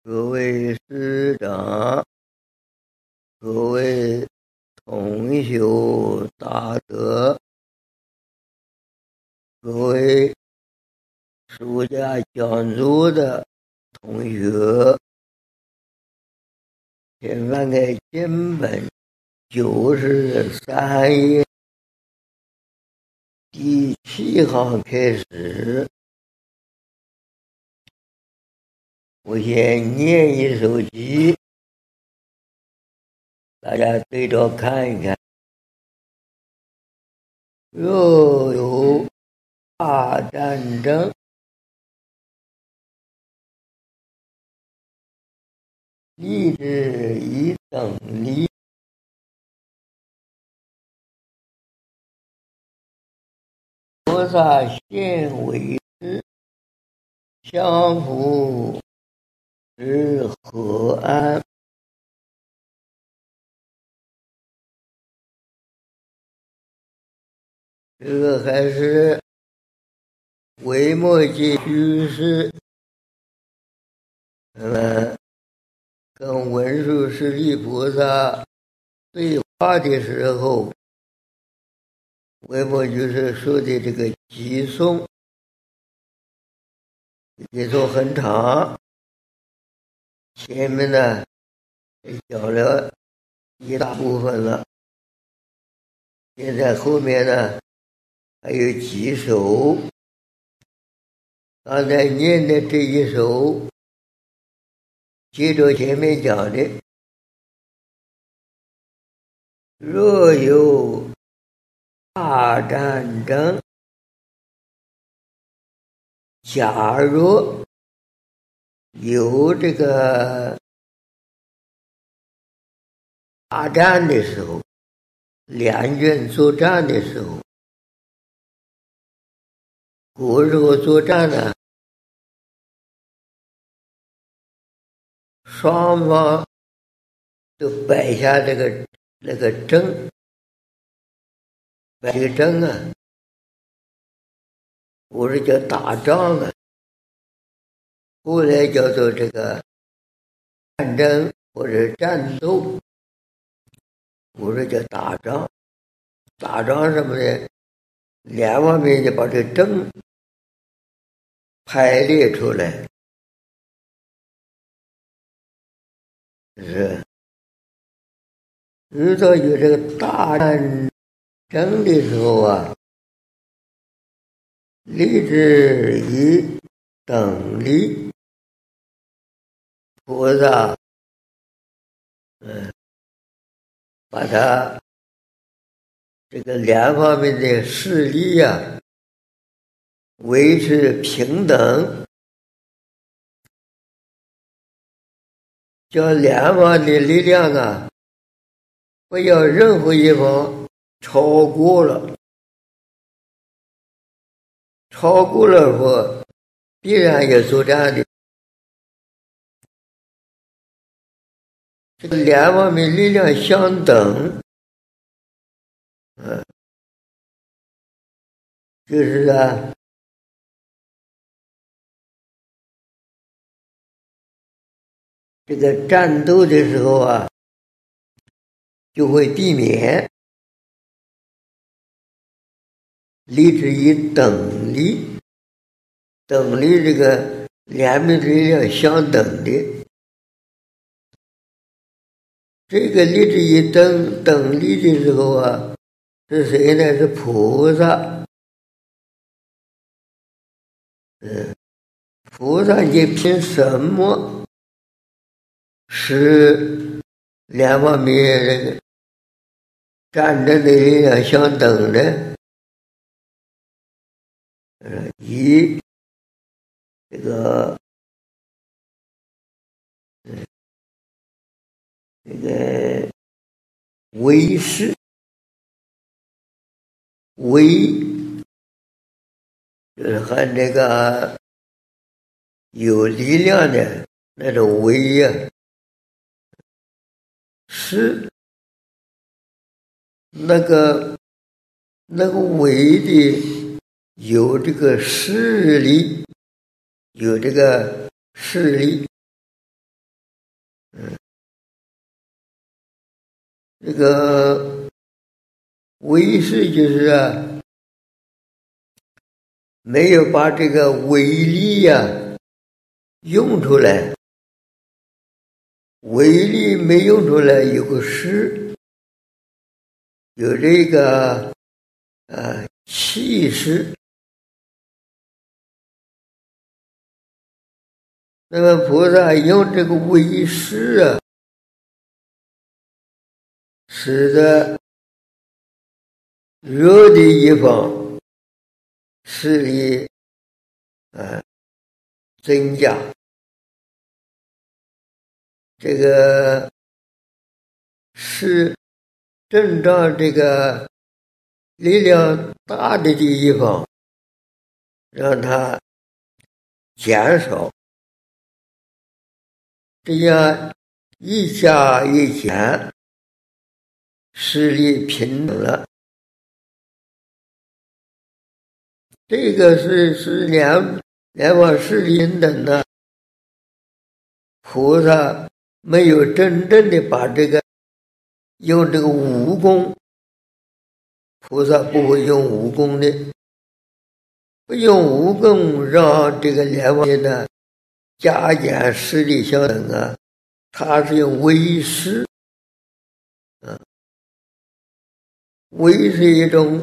各位师长，各位同修大德，各位书家讲座的同学，先翻开经本93页第7行开始。我先念一首偈，大家对照看一看。若有大战争，立志以等力，菩萨现为之，相扶之和安。这个还是维摩诘居士跟文殊师利菩萨对话的时候，维摩诘居士说的这个偈颂，偈颂很长，前面呢讲了一大部分了，现在后面呢还有几首。刚才念的这一首接着前面讲的，若有大战争，假如有这个大战的时候，两军作战的时候，古时候作战呢，双方都摆下那个阵，摆这个阵啊，我是叫打仗啊，后来叫做这个战争或者战斗，我是叫打仗。打仗什么呢？两方面就把这个阵排列出来，是遇到有这个大战争的时候啊，立志以等力，菩萨把它这个两方面的势力啊维持平等，叫两方的力量啊不要任何一方超过了，超过了说必然有作战的。这个两方面力量相等，就是啊，这个战斗的时候啊，就会避免，立志以等力，等力这个两面力量相等的。这个立志以等力的时候啊，是谁呢？是菩萨。菩萨你凭什么使两方面这个战争的力量相等呢？以这个威势，威就是和这个有力量的那种威啊，势那个威的有这个势力，有这个势力， 这个唯识就是没有把这个唯力用出来，唯力没用出来，有个识，有这个气识。那么菩萨用这个唯识使得热的一方势力增加，这个是正常这个力量大的地方让它减少，这样一加一减，势力平等了。这个是两方势力平等的，菩萨没有真正的把这个用这个武功，菩萨不会用武功的，不用武功让这个两方的加减势力相等他是用唯识唯是一种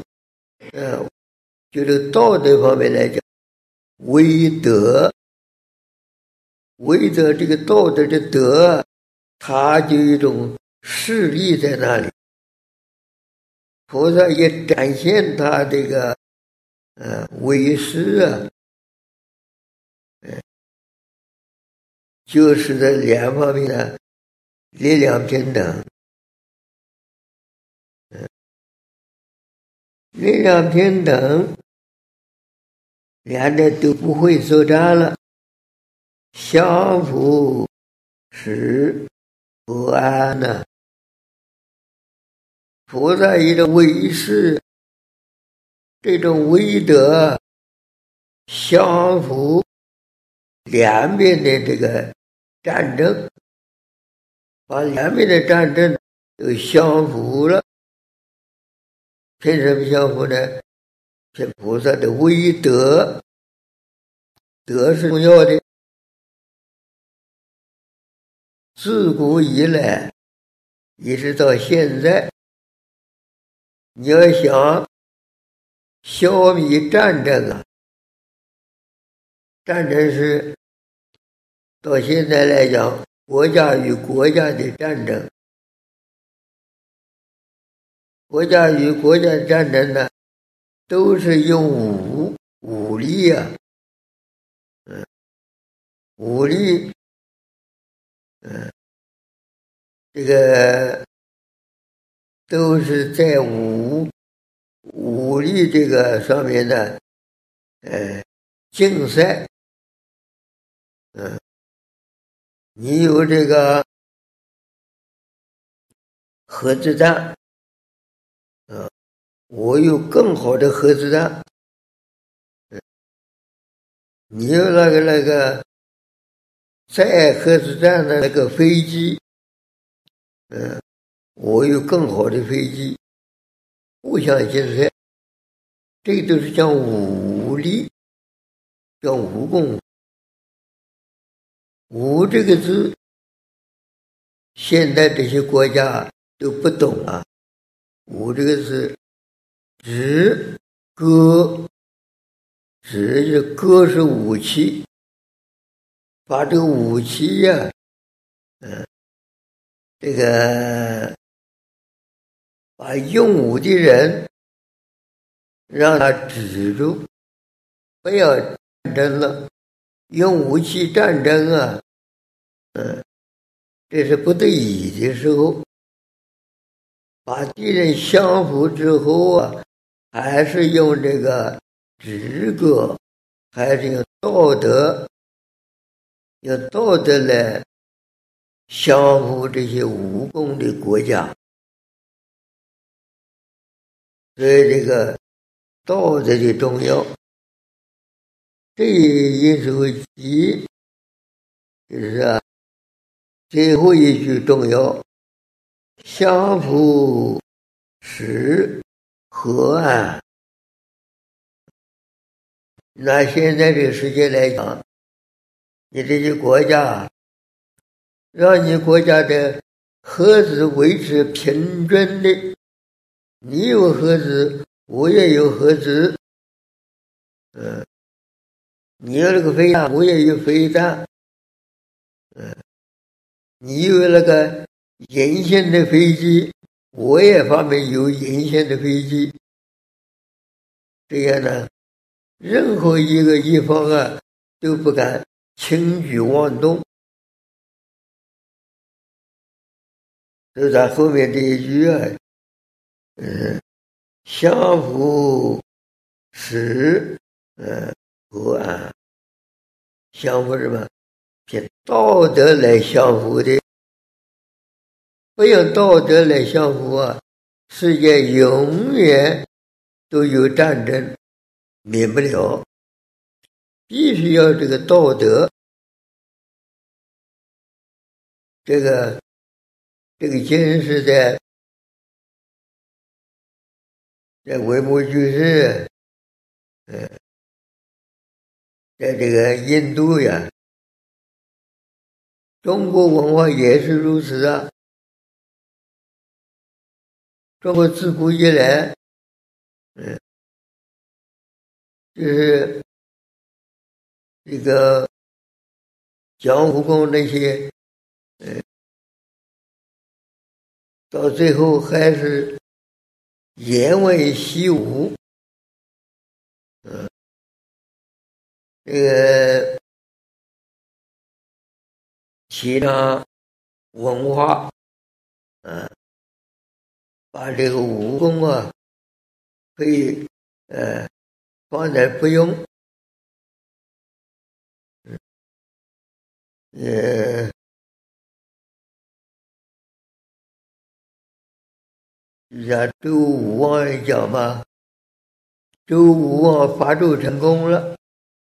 就是道德方面来讲，唯德，唯德这个道德的德，它就有一种势力在那里。菩萨也展现他这个唯识就是在两方面的力量平等，力量平等，两者都不会作战了，相互使不安呢。菩萨一种唯识，这种唯德，相互两边的这个战争，把两边的战争都相符了。凭什么相符呢？是菩萨的唯德，德是重要的。自古以来一直到现在，你要想消灭战争战争是到现在来讲，国家与国家的战争，国家与国家的战争呢，都是用武力武力这个都是在武力这个上面的竞赛你有这个核子弹我有更好的核子弹你有那个载核子弹的那个飞机我有更好的飞机，互相竞赛，这都是讲武力，讲武功。武这个字，现在这些国家都不懂武这个字，指戈，指就戈是武器，把这个武器这个把用武的人让他止住，不要战争了。用武器战争这是不得已的时候，把敌人降服之后还是用这个直觉，还是用道德，用道德来降服这些武功的国家。所以这个道德的重要，这一首偈就是最后一句重要， 相辅食和啊。拿现在这个世界来讲，你这些国家让你国家的核子维持平均的，你有核子，我也有核子，你有那个飞弹，我也有飞弹，你有那个隐形的飞机，我也方面有隐形的飞机，这样呢，任何一方啊都不敢轻举妄动。就在后面这一句啊，相辅食和啊，相辅什么？凭道德来相辅的，不用道德来相辅啊，世界永远都有战争，免不了。必须要这个道德，这个经是在维摩居士，在这个印度呀，中国文化也是如此啊。中国自古以来，就是这个江湖宫那些，到最后还是言为习武，这个提倡文化，把这个武功啊，可以放在不用，像周武王也讲嘛，周武王伐纣成功了，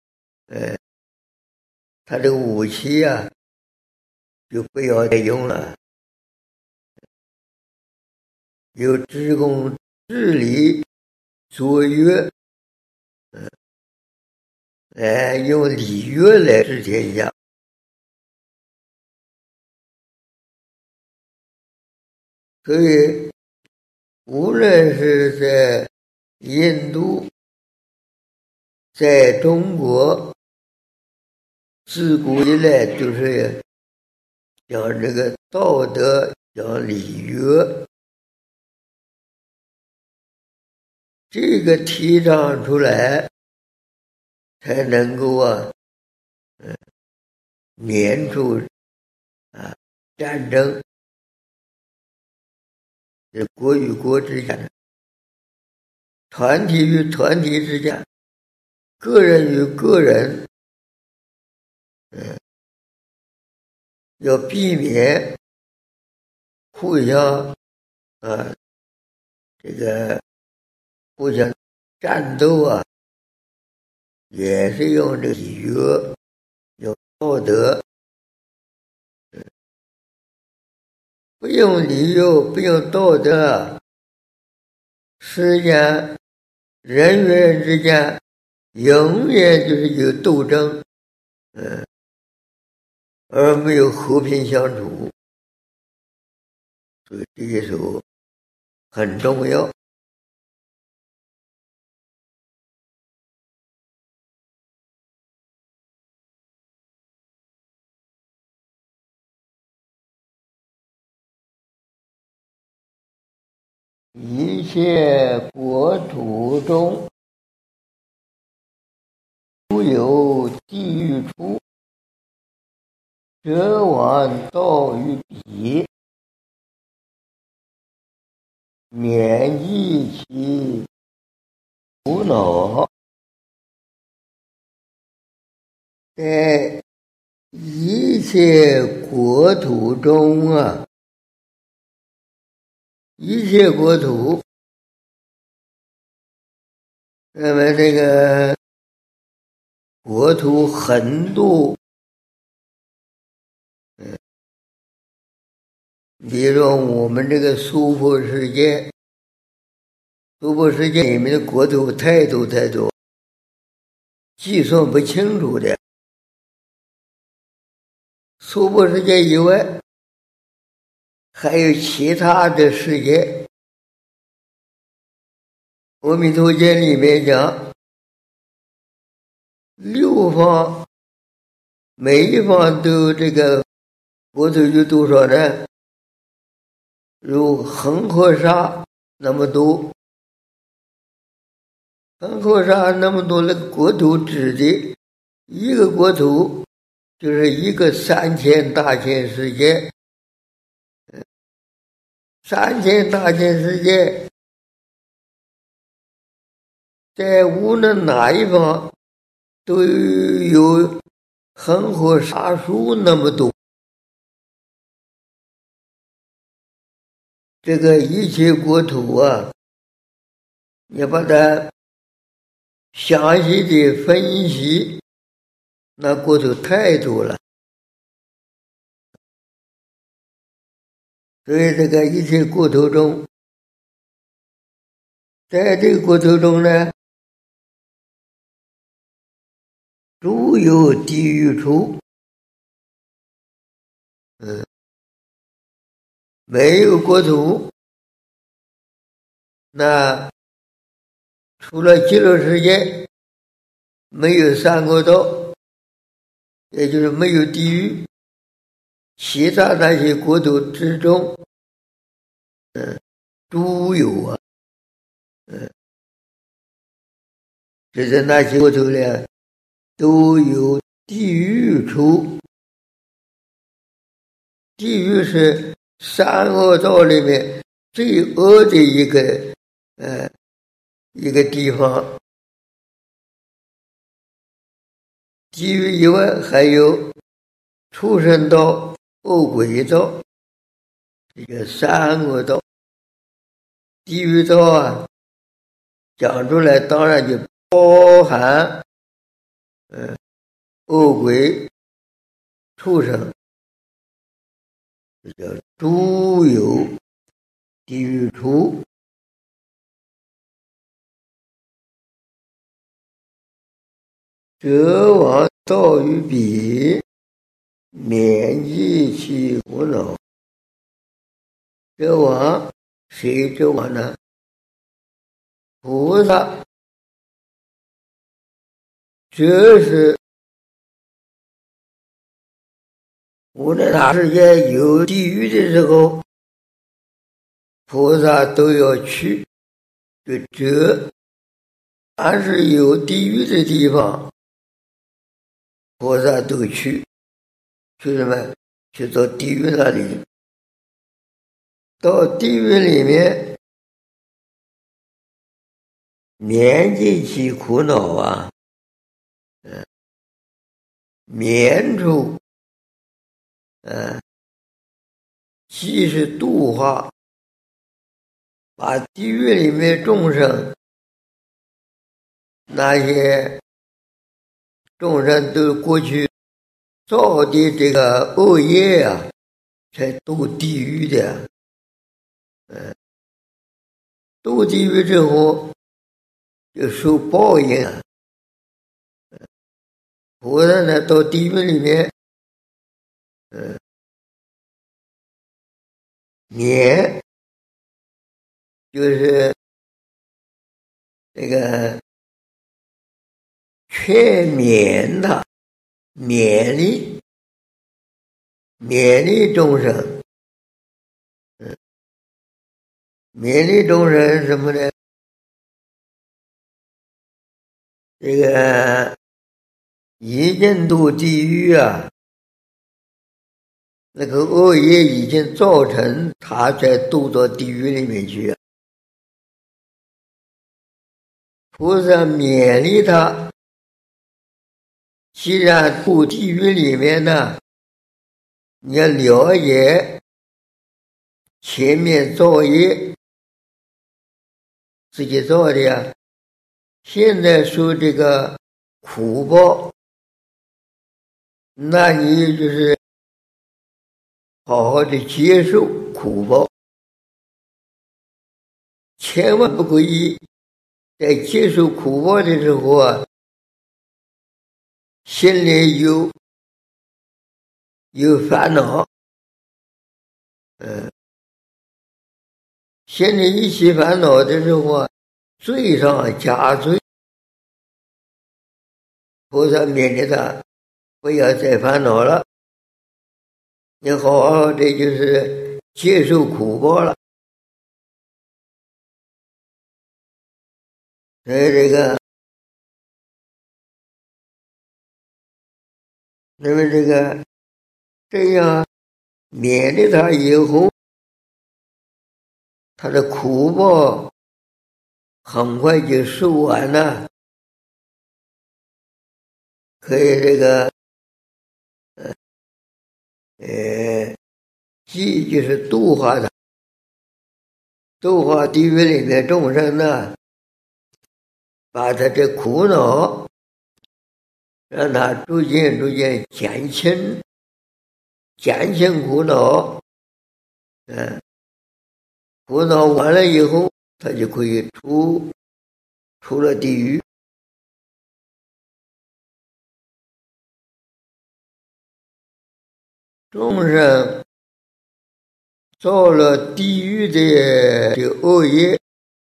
他这个武器啊，就不要再用了，由职工治理作乐，用礼乐来治天下。所以无论是在印度，在中国，自古以来就是讲这个道德，讲礼乐，这个提倡出来，才能够免除战争，是国与国之间，团体与团体之间，个人与个人，要避免互相这个互相战斗啊，也是用这个礼乐，用道德，不用礼乐，不用道德，世间人与人之间永远就是有斗争，而没有和平相处，所以这些时候很重要。一切国土中，如有地狱出，则往道于彼，免疫其苦恼。在一切国土中啊，一切国土，那么这个国土很多， 比如说我们这个娑婆世界，娑婆世界里面的国土太多，计算不清楚的。娑婆世界以外，还有其他的世界。阿弥陀经里面讲，六方每一方都有这个国土有多少呢？如恒河沙那么多，恒河沙那么多，那个国土指的一个国土就是一个3000大千世界，3000大千世界在无论哪一方都有恒河沙数那么多。这个一切国土啊，你把它详细的分析，那国土太多了。所以这个一切国土中，在这个国土中呢，诸有地狱处，没有国土，那除了极乐世界，没有三恶道，也就是没有地狱，其他那些国土之中，诸有啊，就是那些国土呢，都有地狱处。地狱是三恶道里面最恶的一个地方。地狱以外还有畜生道、恶鬼道，这个三恶道。地狱道啊，讲出来当然就包含恶鬼、畜生，这叫诸有地狱处。则往道于彼，免尽其苦恼。则往谁则往呢？菩萨。这是无论哪世界有地狱的时候，菩萨都要去。这凡是有地狱的地方，菩萨都去。去什么？去到地狱那里。到地狱里面，免尽其苦恼啊，免除，即是度化，把地狱里面众生，那些众生都过去造的这个恶业啊，才堕地狱的。堕地狱之后就受报应啊。菩萨呢，到地狱里面，免就是这个劝勉他，勉励众生。勉励众生什么呢？这个已经堕地狱啊，那个恶业已经造成他才堕到地狱里面去。菩萨勉励他，既然堕地狱里面呢，你要了解前面造业自己造的呀，现在受这个苦报，那你就是好好的接受苦报，千万不可以在接受苦报的时候啊，心里有烦恼，心里一起烦恼的时候啊，罪上加罪。菩萨勉励他不要再烦恼了，你好好的就是接受苦报了。所以这样勉励他以后，他的苦报很快就受完了，可以即就是度化他，度化地狱里面众生呢，把他的苦恼让他逐渐减轻苦恼，苦恼完了以后，他就可以出了地狱。众生造了地狱的恶业，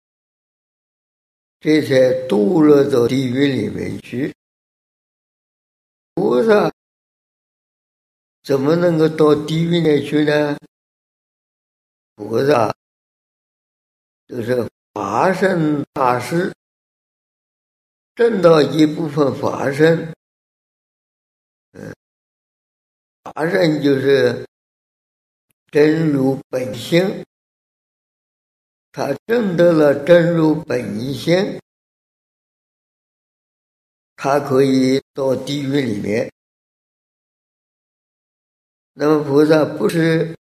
这才堕落到地狱里面去。菩萨怎么能够到地狱里去呢？菩萨就是法身大士，证到一部分法身，法身就是真如本性，他证得了真如本性，他可以到地狱里面。那么菩萨不是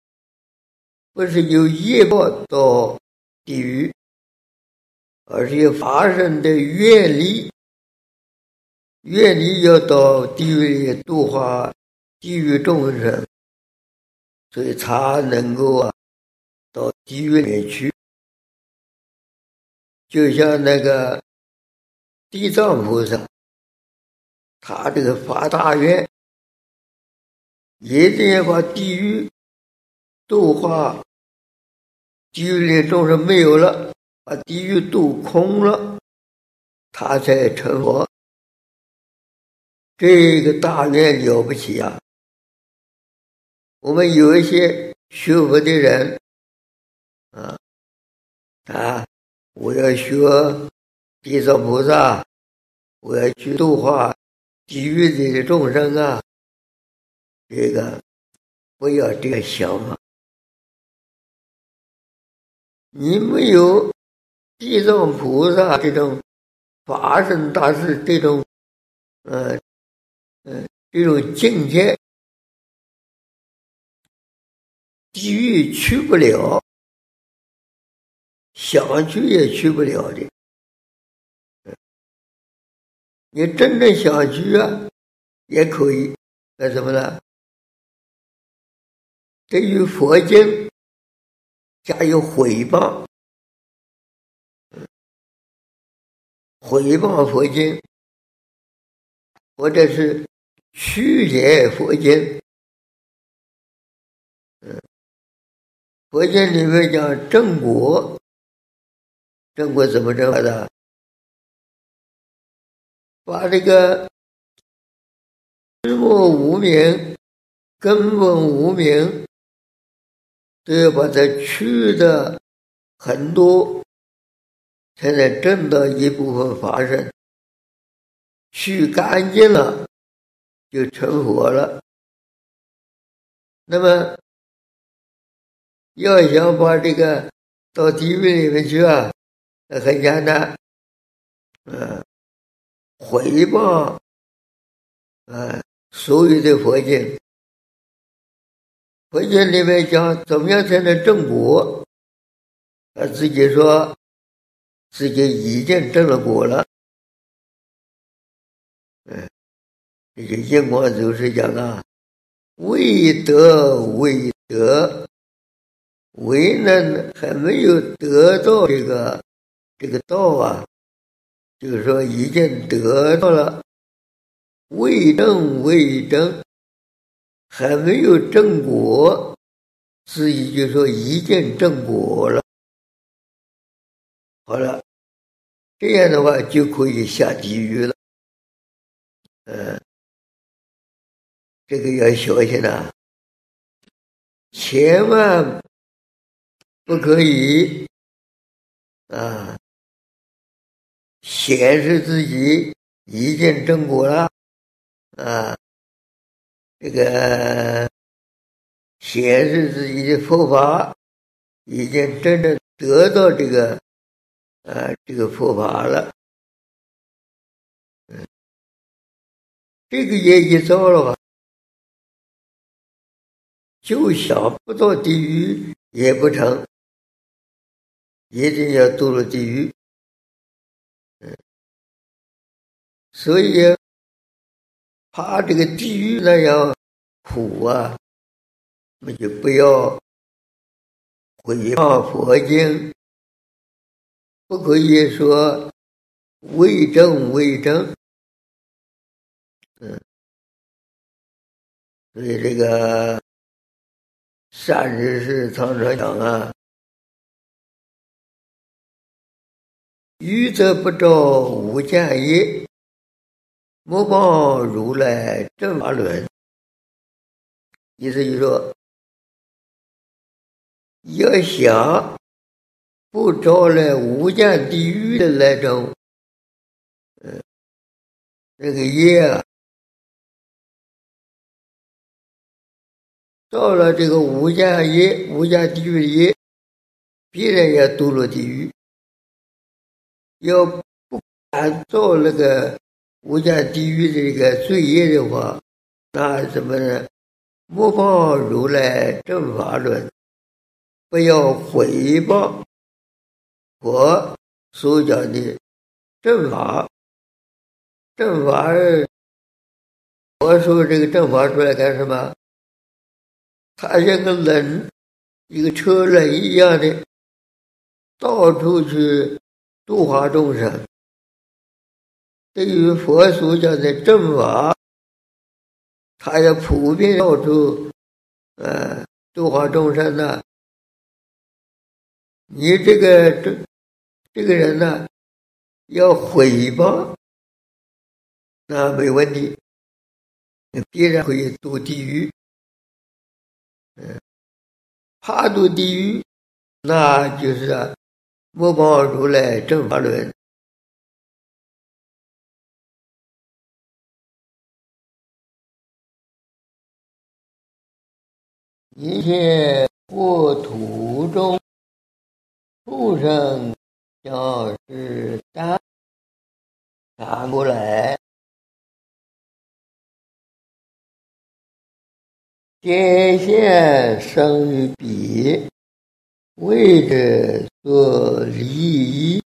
有业报到地狱，而是有法身的愿力要到地狱里度化地狱众生，所以他能够到地狱里去。就像那个地藏菩萨，他这个发大愿，一定要把地狱度化，地狱里众生没有了，把地狱度空了，他才成佛。这个大愿了不起啊！我们有一些学佛的人我要学地藏菩萨，我要去度化地狱里的众生啊，这个不要这个想法。你没有地藏菩萨这种法身大士这种境界，地狱去不了，想去也去不了的。你真正想去也可以，干什么呢？对于佛经加有毁谤佛经，或者是曲解佛经。佛经里面讲正果怎么证的？把这个知末无明、根本无明都要把它去的很多，才能证到一部分法身，去干净了就成佛了。那么要想把这个到地狱里面去很简单，毁谤所有的佛经。佛经里面讲怎么样才能证果，他自己说自己已经证了果了。这个印光祖师讲未得未得，未能还没有得到这个道啊，就是说已经得到了。未证未证，还没有证果，所以就说已经证果了。好了，这样的话就可以下地狱了。这个要小心啊，千万不可以显示自己已经证果了这个显示自己的佛法已经真正得到这个佛法了。这个也一遭了吧，就想不到地狱也不成，一定要堕入地狱。所以怕这个地狱那样苦啊，那就不要毁谤佛经，不可以说为证为证。所以这个善知识常常讲啊，愚则不照无间业，莫忘如来正法轮。意思就是说，要想不招来无间地狱的那种那个业啊，到了这个无间业、无间地狱的业，必然要堕入地狱。要不敢造那个无间地狱的这个罪业的话，那什么呢？莫放如来正法论，不要毁谤我所讲的正法。正法，我说这个正法出来干什么？它像个轮，一个车轮一样的，到处去度化众生。对于佛所讲的正法，他要普遍到处度化众生呢。你这个人呢，要毁谤，那没问题，必然可以堕地狱。怕堕地狱，那就是莫忘如来正法轮。一切过途中，畜生将是赶过来，见现生于彼，为之所利益。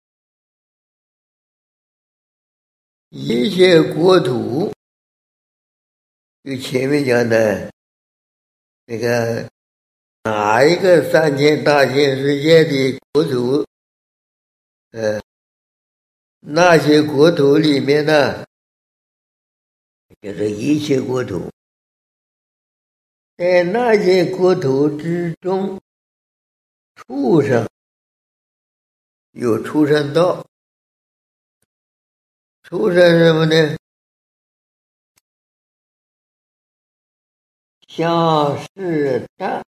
一切国土，就前面讲的那个哪一个3000大千世界的国土，那些国土里面呢，就是一切国土，在那些国土之中，畜生有畜生道。畜生什么呢？相是战，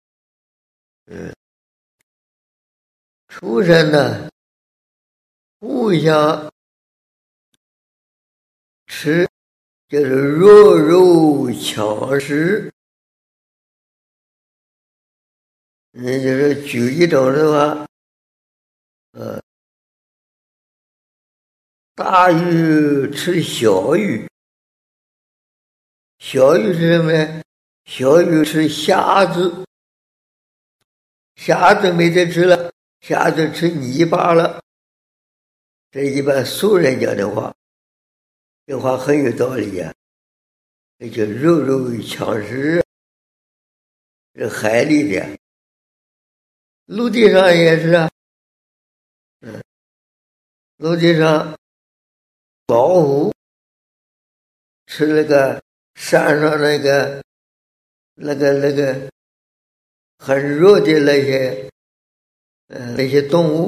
畜生呢互相吃，就是弱肉强食。也就是举一种的话，大鱼吃小鱼，小鱼是什么呢？小鱼吃虾子，虾子没得吃了，虾子吃泥巴了。这一般俗人讲的话，这话很有道理啊。这就肉肉强食。 是海里的，陆地上也是啊。陆地上老虎吃那个山上那个很弱的那些动物，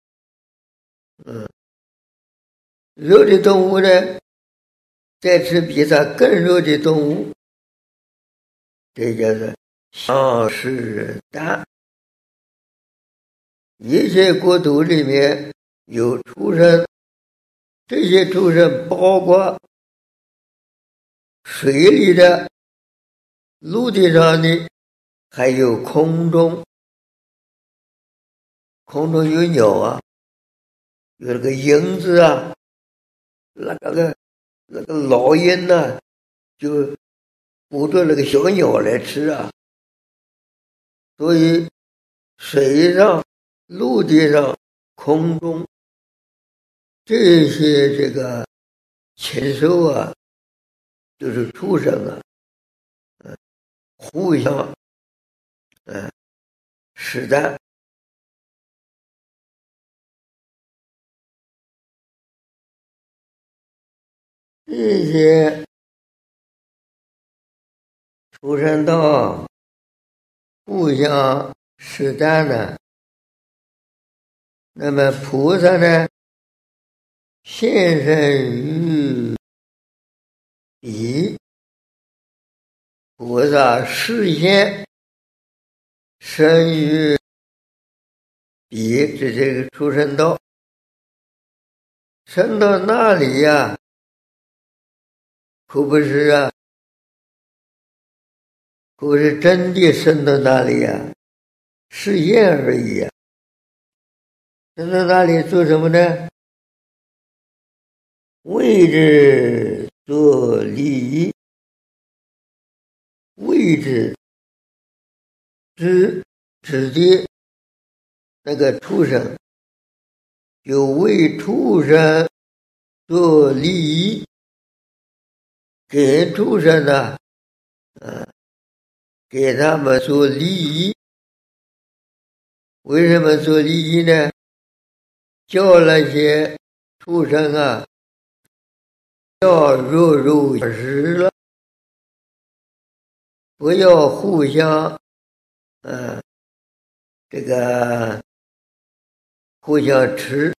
弱的动物呢，再吃比它更弱的动物，这叫做相食蛋。一切国土里面有畜生，这些畜生包括水里的、陆地上的，还有空中。空中有鸟啊，有那个鹰子啊，那个老鹰呢，就捕捉那个小鸟来吃啊。所以水上、陆地上、空中这些这个禽兽啊，就是畜生啊，互相试探。这些畜生道互相试探呢，那么菩萨呢，现身于彼，菩萨示现生于彼，这个畜生道，生到那里呀，可不是啊，可不是真的生到那里呀，示现而已啊。生到那里做什么呢？为之作利益，为之指的那个畜生，就为畜生做利益，给畜生呢，给他们做利益。为什么做利益呢？叫那些畜生啊，要肉肉相食了，不要互相这个互相吃，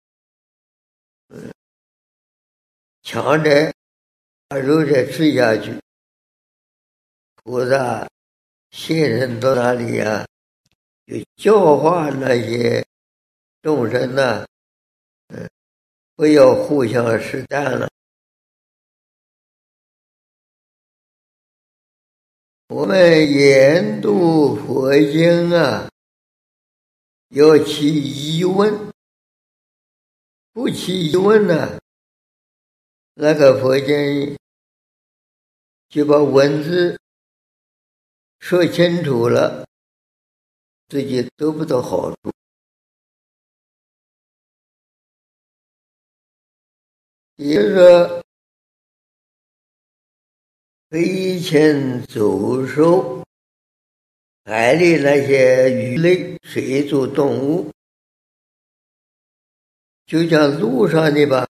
抢着把肉再吃下去。菩萨现身到哪里啊，就教化那些众生呢，不要互相试探了。我们研读佛经啊，要起疑问，不起疑问呢，那个佛经就把文字说清楚了，自己得不到好处。也就是说，飞禽走兽，海里那些鱼类、水族动物，就像路上的吧，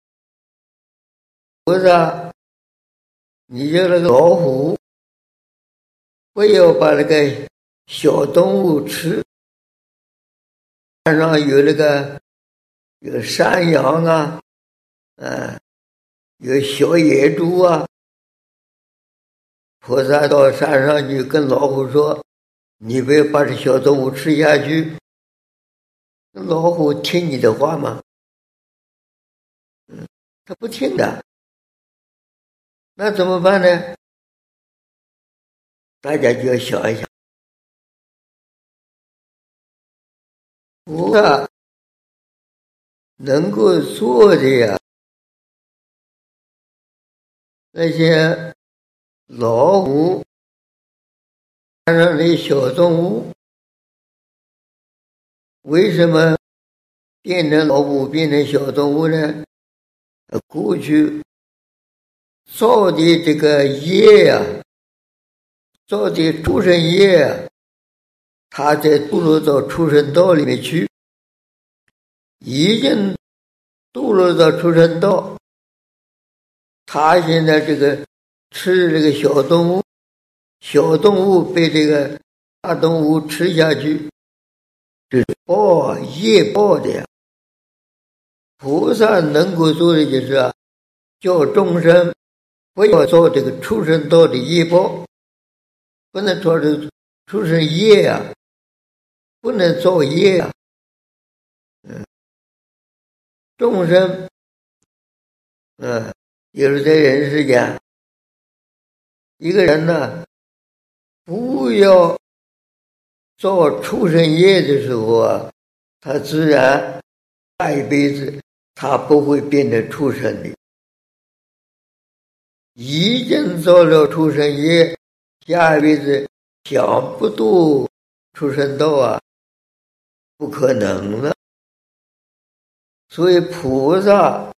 菩萨，你就那个老虎，不要把那个小动物吃。山上有有山羊啊，有小野猪啊。菩萨到山上去跟老虎说：“你不要把这小动物吃下去。”老虎听你的话吗？他不听的。那怎么办呢？大家就要想一想，菩萨能够做的呀，那些老虎山上的小动物，为什么变成老虎变成小动物呢？过去造的这个业呀，造的畜生业他在堕落到畜生道里面去，已经堕落到畜生道，他现在这个吃这个小动物，小动物被这个大动物吃下去，这是业报的呀。菩萨能够做的就是叫众生不要做这个畜生道的业报，不能做这个畜生业啊，不能造业啊。众生就是在人世间，一个人呢，不要造畜生业的时候他自然下一辈子他不会变成畜生的。已经造了畜生业，下一辈子想不度畜生道不可能了。所以菩萨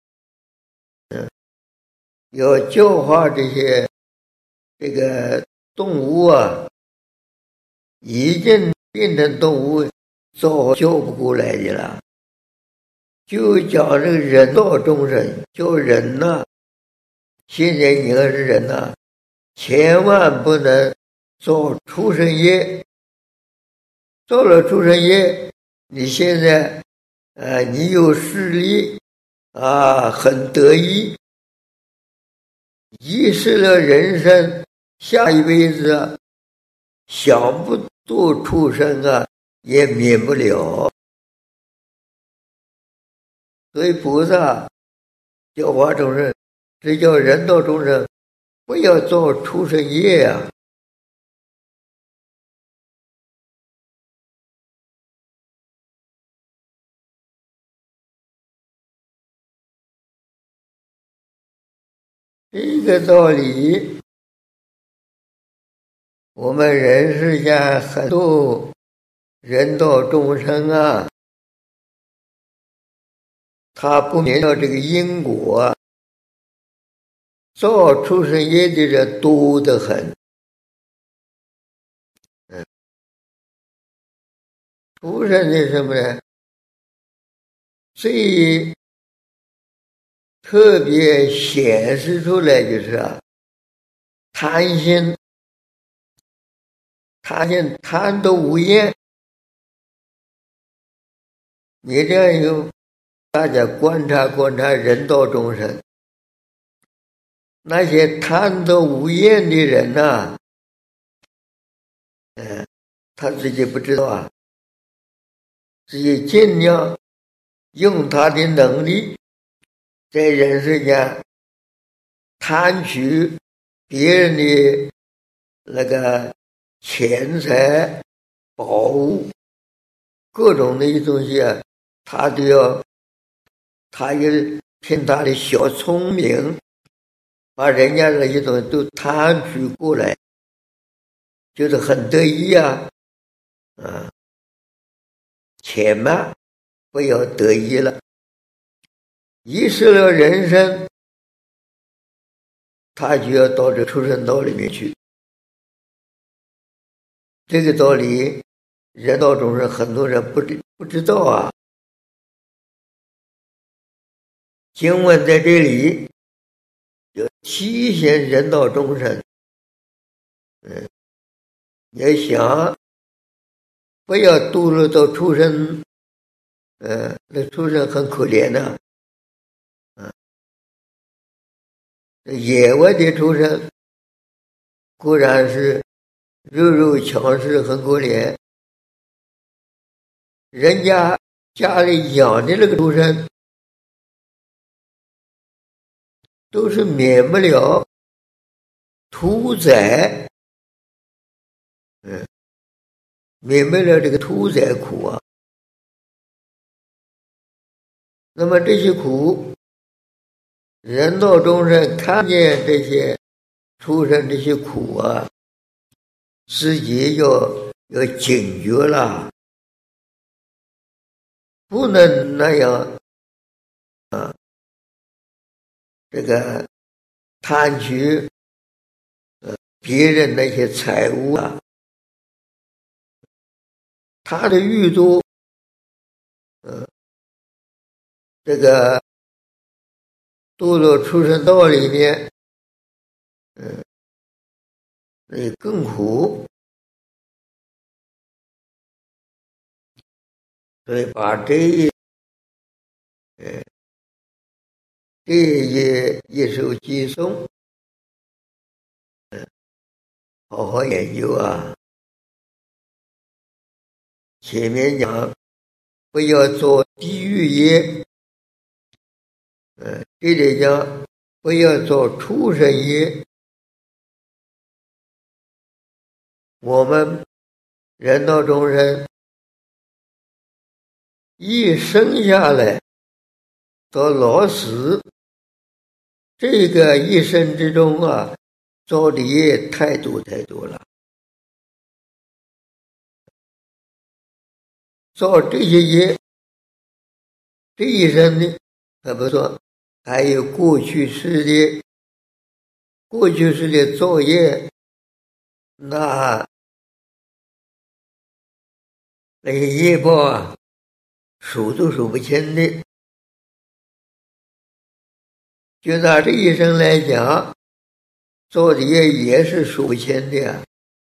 要教化这个动物已经变成动物早教不过来的了，就讲这个人道众生，叫人现在你要是人千万不能造畜生业，造了畜生业，你现在你有势力很得意，遗失了人生，下一辈子想不度畜生也免不了。所以菩萨教化众生，只叫人道众生不要造畜生业这个道理我们人世间很多人道众生他不明了这个因果，造畜生业的人多得很。畜生的什么呢？最特别显示出来就是贪心，贪得无厌。你这样有大家观察人道众生，那些贪得无厌的人他自己不知道自己尽量用他的能力在人世间贪取别人的那个钱财宝物，各种的一东西他都要，他也凭他的小聪明把人家的一种都贪取过来，就是很得意千万不要得意了，遗失了人生，他就要到这畜生道里面去。这个道理人道众生很多人不知道经文在这里就提醒人道众生也想不要堕落到畜生，那畜生很可怜的野外的畜生固然是肉强势很可怜，人家家里养的那个畜生都是免不了屠宰，免不了这个屠宰苦那么这些苦，人道众生看见这些畜生这些苦自己要警觉了，不能那样这个贪取别人那些财物他的狱卒，这个堕落畜生道里面，那更苦，所以把这一首偈颂，好好研究啊。前面讲不要做地狱业，这里讲不要做畜生业。我们人道众生一生下来到老死，这个一生之中啊，造的业太多太多了。造这些业，这一生呢还不错，还有过去世的造业，那些业报啊，数都数不清的。就拿这一生来讲，造的业也是数不清的呀。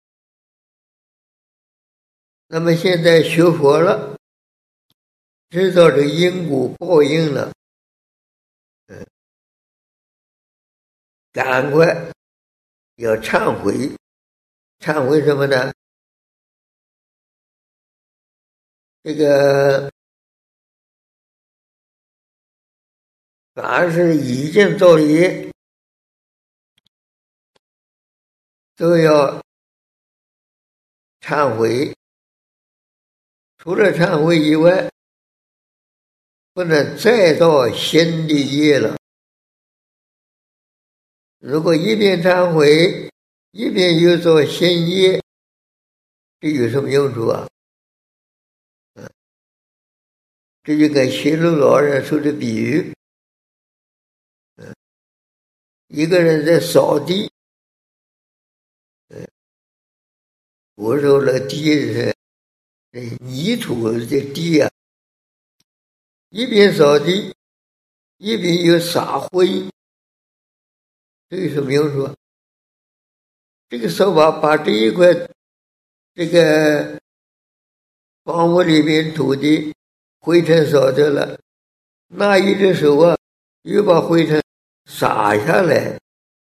那么现在学佛了，知道这因果报应了，赶快要忏悔。忏悔什么呢？这个凡是已经造的业，都要忏悔。除了忏悔以外，不能再造新的业了。如果一边忏悔，一边又造新业，这有什么用处啊？这就跟学路老人说的比喻，一个人在扫地，我说那地是泥土的地啊，一边扫地，一边又撒灰，这有什么用处？这个手把这一块这个房屋里面土地灰尘扫掉了，那一只手啊，又把灰尘撒下来。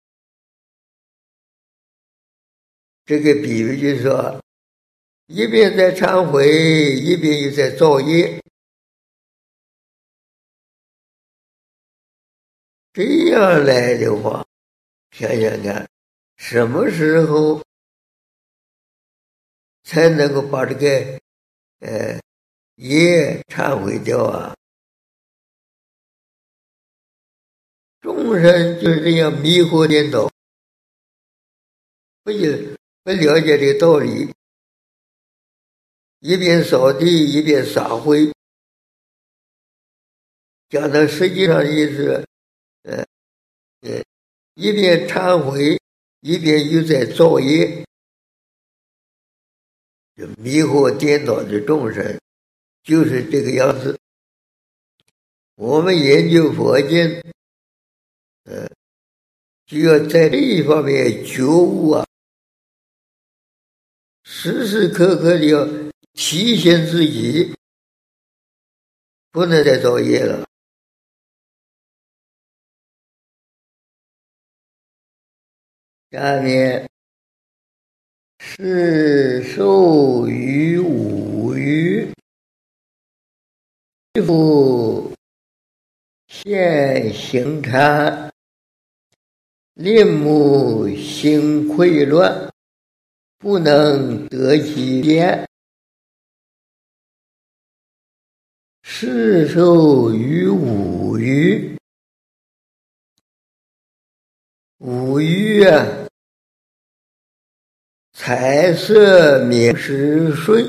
这个比喻就是说，一边在忏悔，一边又在造业。这样来的话，想想看，什么时候才能够把这个业忏悔掉啊？众生就是这样迷惑颠倒，不了解这个道理，一边扫地一边撒灰，讲的实际上意思，一边忏悔，一边又在造业，就迷惑颠倒的众生就是这个样子。我们研究佛经，就要在这一方面觉悟啊，时时刻刻的要提醒自己，不能再造业了。下面是受于五欲，亦复现行禅，令目心溃乱，不能得其变。是受于五欲，五欲啊，财色名食睡，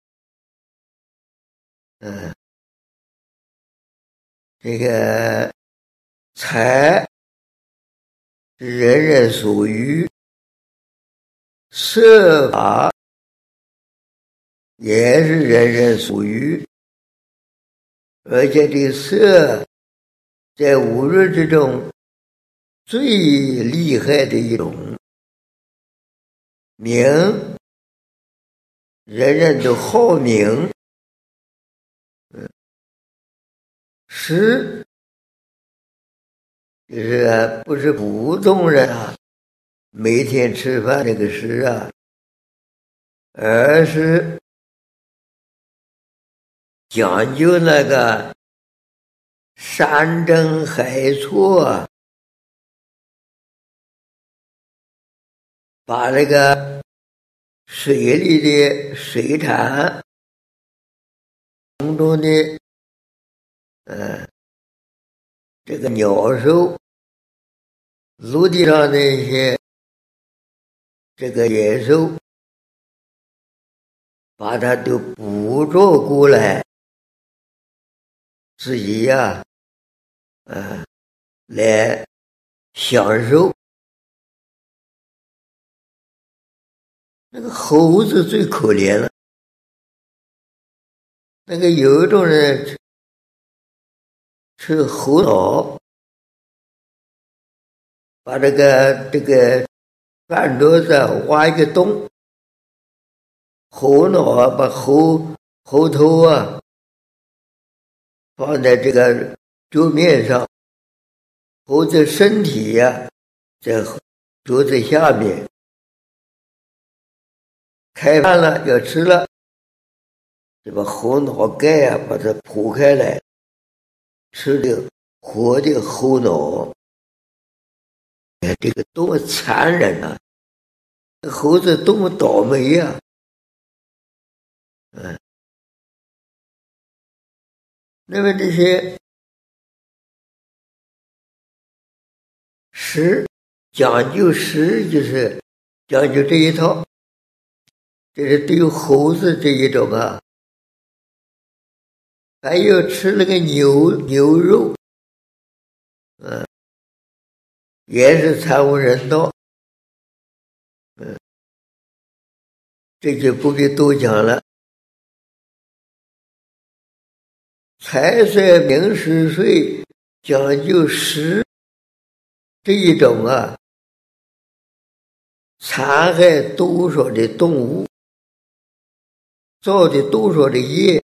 这个财是人人所欲，色法也是人人所欲，而且这色在五欲之中最厉害的一种，名人人都好名，食就是不是普通人啊，每天吃饭那个食啊，而是讲究那个山珍海错啊，把那个水里的水产，空中的这个鸟兽，陆地上的一些这个野兽，把它都捕捉过来，自己呀，来享受。那个猴子最可怜了，那个有一种人吃猴脑，把这个饭桌上挖一个洞，猴脑啊，把猴头啊放在这个桌面上，猴子身体呀，在桌子下面。开饭了要吃了，就把猴脑盖啊把它剖开来，吃的活的猴脑。这个多么残忍啊！猴子多么倒霉呀！那么这些食讲究食，就是讲究这一套。这是对于猴子这一种啊，还有吃那个牛肉，也是惨无人道，这就不必多讲了。财色名食睡讲究食这一种啊，残害多少的动物，造的多少的业。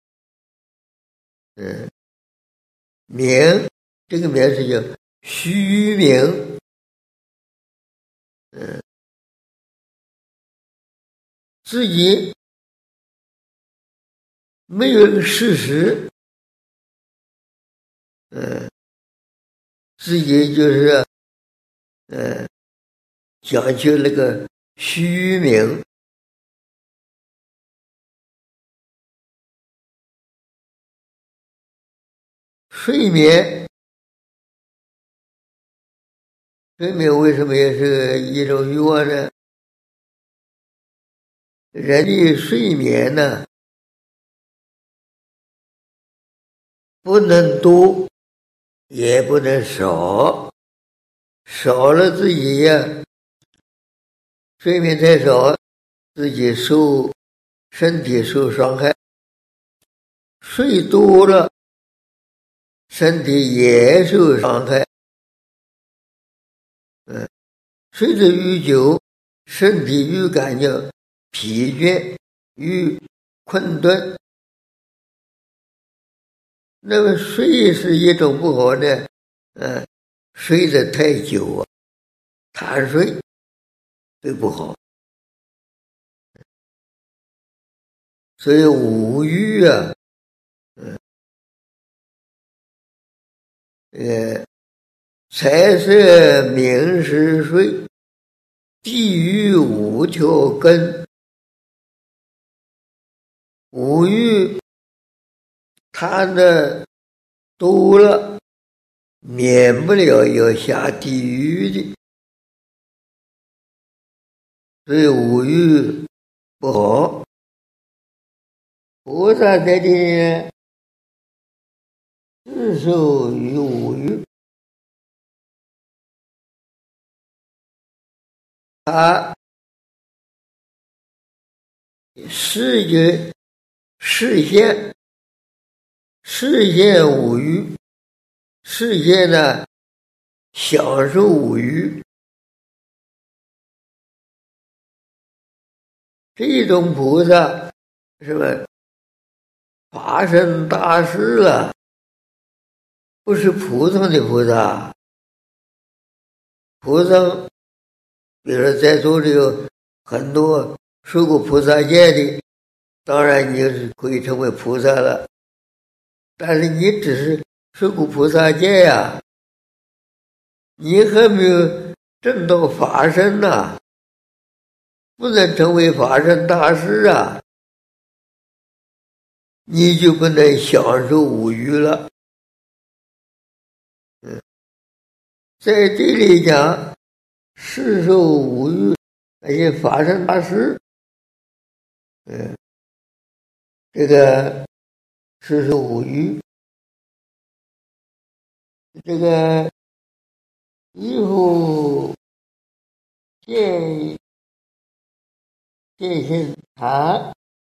名这个名是叫虚名，自己没有一个事实，自己就是讲究那个虚名。睡眠为什么也是一种欲望呢？人的睡眠呢，不能多，也不能少，少了自己呀，睡眠太少，自己身体受伤害；睡多了，身体也受伤害。睡得愈久，身体愈感觉疲倦，愈困顿。那么睡是一种不好的，睡得太久啊，贪睡都不好。所以五欲啊，财色名食睡，地狱五条根。五欲贪的多了，免不了要下地狱的，所以五欲不好。菩萨在这里自受于五欲，他视觉实现五欲，实现呢享受五欲。这种菩萨是吧？法身大士了，不是普通的菩萨。菩萨，比如说在座的有很多受过菩萨戒的，当然你是可以成为菩萨了。但是你只是受过菩萨戒呀，你还没有证到法身呐，不能成为法身大士啊，你就不能享受五欲了。在这里讲世受五欲，而且法身大士，这个世受五欲，这个衣服见性禅，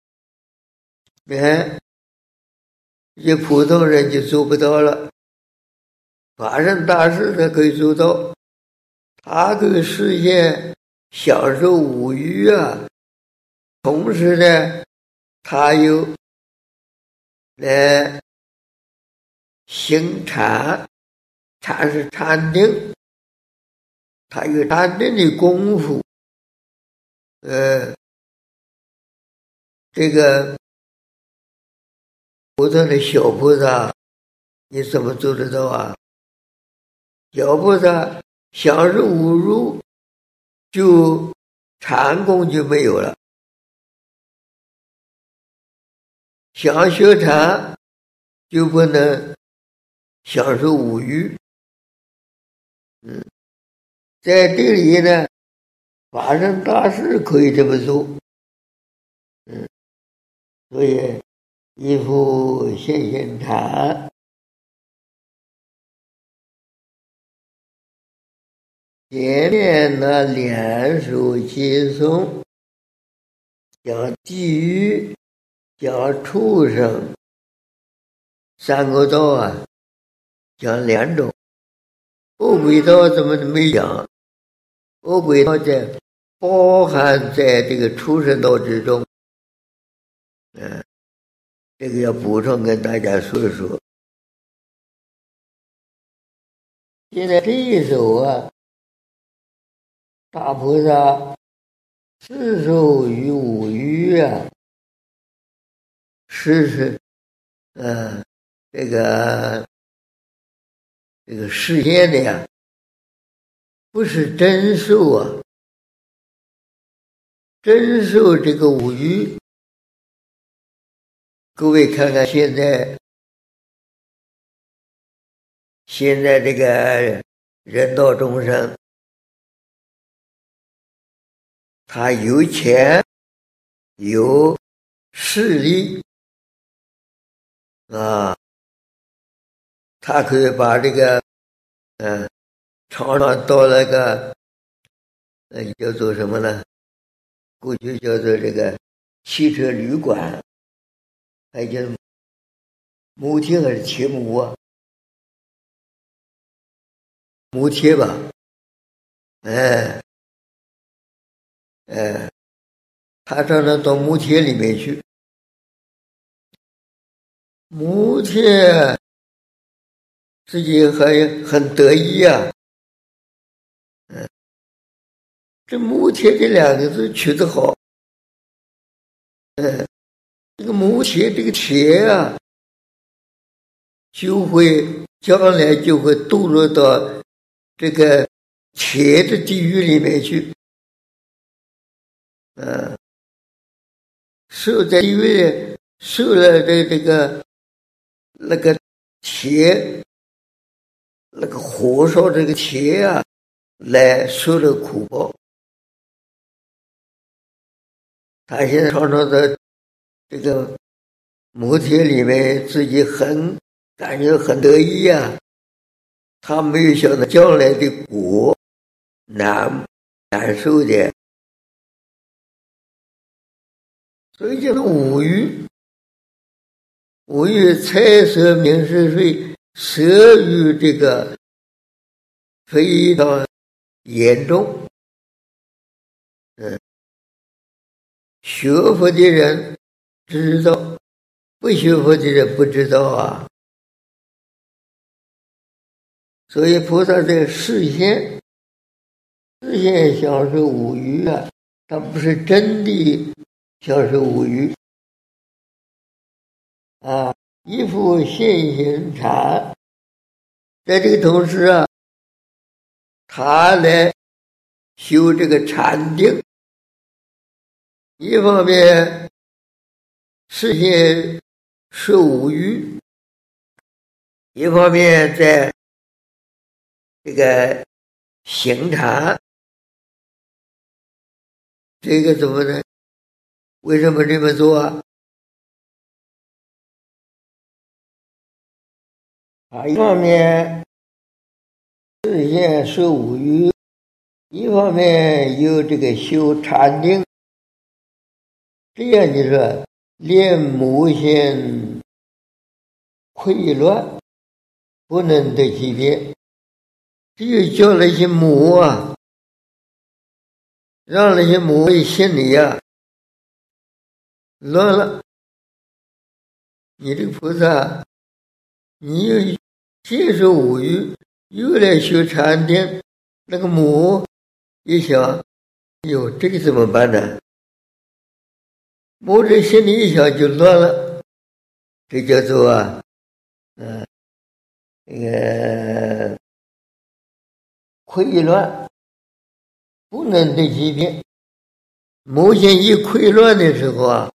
这普通人就做不到了。法身大士他可以做到，他可以实现享受五欲啊，同时呢，他又来行禅，禅是禅定，他有禅定的功夫。这个普通的小菩萨，你怎么做得到啊？小菩萨享受五欲，就禅功就没有了。想学禅，就不能享受五欲。在这里呢，法身大士可以这么做。所以一副现行禅，前面那两首偈颂讲地狱，讲畜生，三个道啊，讲两种。恶鬼道怎么没讲？恶鬼道在包含在这个畜生道之中。这个要补充跟大家说一说。现在这一首啊，大菩萨世受于五欲啊，是这个实现的呀，不是真受啊，真受这个五欲。各位看看现在这个人道众生，他有钱有势力啊，他可以把这个常常到那个叫做什么呢？过去叫做这个汽车旅馆，还叫摩天还是铁母啊？摩天吧，他常常到摩天里面去。摩天自己还很得意啊，这摩天这两个字取得好，这个摩天这个铁啊，就会将来就会堕落到这个铁的地狱里面去，受在地狱里受了这个那个铁，那个火烧这个铁啊，来受了苦报。他现在常常在这个摩天里面，自己感觉很得意啊。他没有想到将来的果难受的，所以这个五欲无欲财色名食睡，色欲这个非常严重。学佛的人知道，不学佛的人不知道啊。所以菩萨在示现享受五欲啊，他不是真的享受五欲啊。一副现行禅，在这个同时啊，他来修这个禅定，一方面实现受五欲，一方面在这个行禅。这个怎么呢？为什么这么做啊？一方面实现受五欲，一方面有这个修禅定，这样就说令魔心溃乱，不能得其便。这就叫那些魔啊，让那些魔心里啊乱了。你这个菩萨，你又接受五欲，又来修禅定，那个魔一想，哟，这个怎么办呢？魔这心里一想就乱了，这叫做溃乱，不能得其便。魔心一溃乱的时候啊，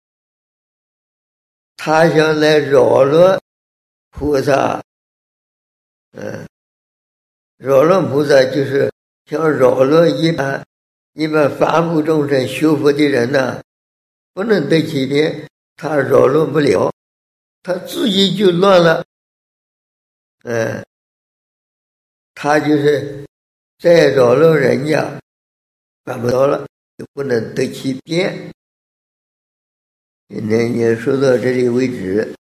他想来扰乱菩萨，扰乱菩萨就是想扰乱一般凡夫众生学佛的人呢，不能得其便，他扰乱不了，他自己就乱了。他就是再扰乱人家，办不到了，就不能得其便。今天也说到这里为止。